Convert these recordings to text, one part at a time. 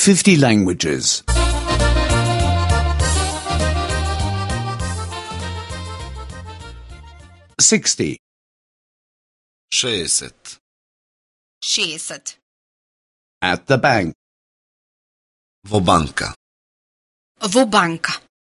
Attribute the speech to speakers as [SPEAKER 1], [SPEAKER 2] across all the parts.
[SPEAKER 1] 50 languages. 60.
[SPEAKER 2] 60.
[SPEAKER 3] 60.
[SPEAKER 1] At the bank.
[SPEAKER 2] Во банка.
[SPEAKER 3] Во банка.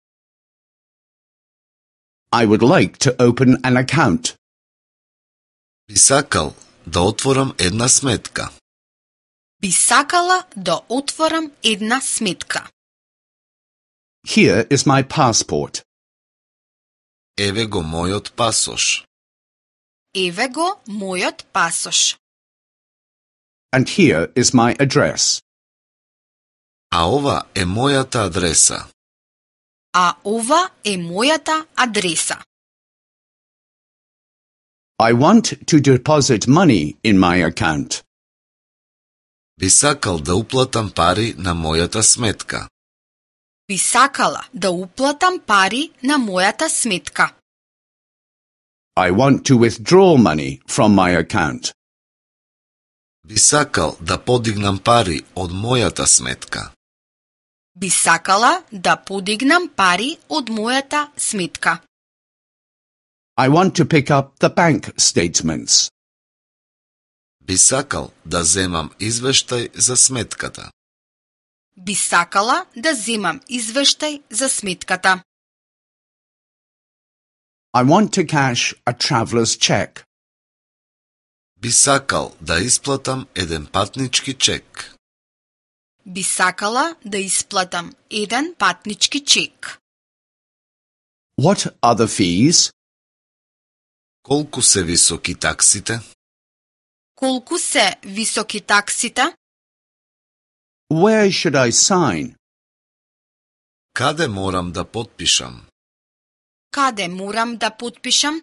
[SPEAKER 1] I would like to open an account.
[SPEAKER 2] Би сакал да отворам една сметка.
[SPEAKER 3] Би сакала да отворам една сметка.
[SPEAKER 1] Here is my passport.
[SPEAKER 2] Еве го мојот пасош.
[SPEAKER 3] Еве го мојот пасош.
[SPEAKER 1] And here is my address.
[SPEAKER 2] А ова е мојата адреса.
[SPEAKER 3] А ова е мојата адреса.
[SPEAKER 1] I want to deposit money in my account.
[SPEAKER 2] Би сакал да уплатам пари на мојата сметка.
[SPEAKER 3] Би сакала да уплатам пари на мојата сметка.
[SPEAKER 1] I want to withdraw money from my account.
[SPEAKER 2] Би сакал да подигнам пари од мојата сметка.
[SPEAKER 3] Би сакала да подигнам пари од мојата сметка.
[SPEAKER 1] I want to pick up the bank statements.
[SPEAKER 2] Би сакал да земам извештај за сметката.
[SPEAKER 3] Би сакала да земам извештај за сметката.
[SPEAKER 1] I want to cash a traveler's check.
[SPEAKER 2] Би сакал да исплатам еден патнички чек.
[SPEAKER 3] Би сакала да исплатам еден патнички чек.
[SPEAKER 1] What are the fees?
[SPEAKER 2] Колку се високи таксите?
[SPEAKER 3] Колку се високи таксите?
[SPEAKER 1] Where should I sign?
[SPEAKER 2] Каде морам да потпишам?
[SPEAKER 3] Каде морам да потпишам?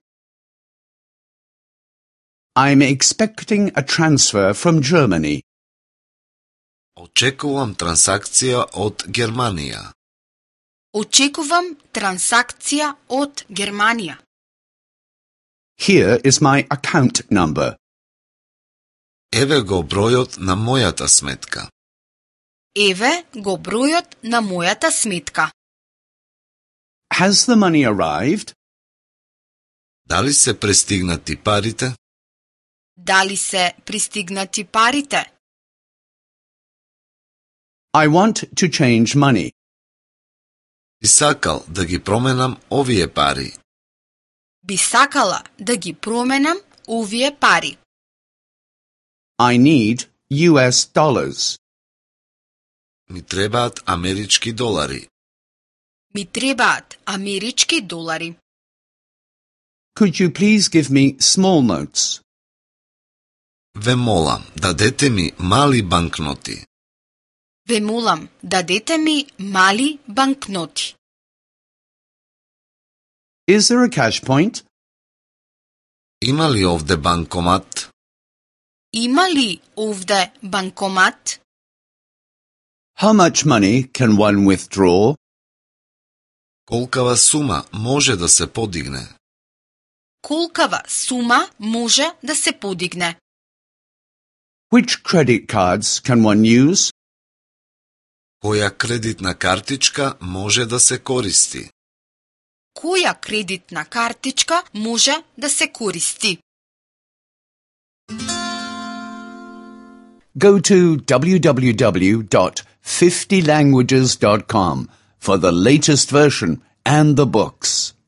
[SPEAKER 1] I'm expecting a transfer from Germany.
[SPEAKER 2] Очекувам трансакција од Германија.
[SPEAKER 3] Очекувам трансакција од Германија.
[SPEAKER 1] Here is my account number.
[SPEAKER 2] Еве го бројот на мојата сметка.
[SPEAKER 3] Еве го бројот на мојата сметка.
[SPEAKER 1] Has the money arrived?
[SPEAKER 2] Дали се пристигнати парите?
[SPEAKER 3] Дали се пристигнати парите?
[SPEAKER 1] I want to change money.
[SPEAKER 2] Би сакал да ги променам овие пари.
[SPEAKER 3] Би сакала да ги променам овие пари.
[SPEAKER 1] I need US dollars.
[SPEAKER 2] Ми требаат амерички долари.
[SPEAKER 3] Ми требаат амерички долари.
[SPEAKER 1] Could you please give me small notes?
[SPEAKER 2] Ве молам, дадете ми мали банкноти.
[SPEAKER 3] Ве молам, дадете ми мали банкноти.
[SPEAKER 1] Is there a cash point?
[SPEAKER 2] Има ли овде банкомат?
[SPEAKER 3] Има ли овде банкомат?
[SPEAKER 1] How much money can one withdraw?
[SPEAKER 2] Колкава сума може да се подигне?
[SPEAKER 3] Колкава сума може да се подигне?
[SPEAKER 1] Which credit cards can one use?
[SPEAKER 2] Која кредитна картичка може да се користи?
[SPEAKER 3] Која кредитна картичка може да се користи?
[SPEAKER 1] Go to www.50languages.com for the latest version and the books.